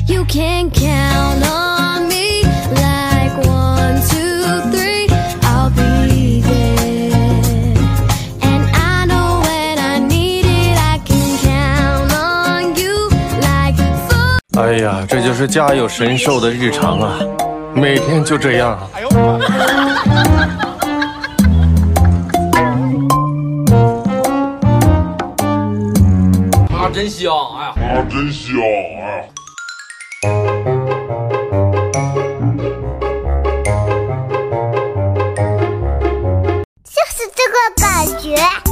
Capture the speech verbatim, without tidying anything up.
You can count on me like one, two, three. I'll be there. And I know when I need it, I can count on you like four. 哎呀，这就是家有神兽的日常啊，每天就这样。哎呦！ 啊，真香！哎呀， 啊，真香！哎呀。 就是这个感觉。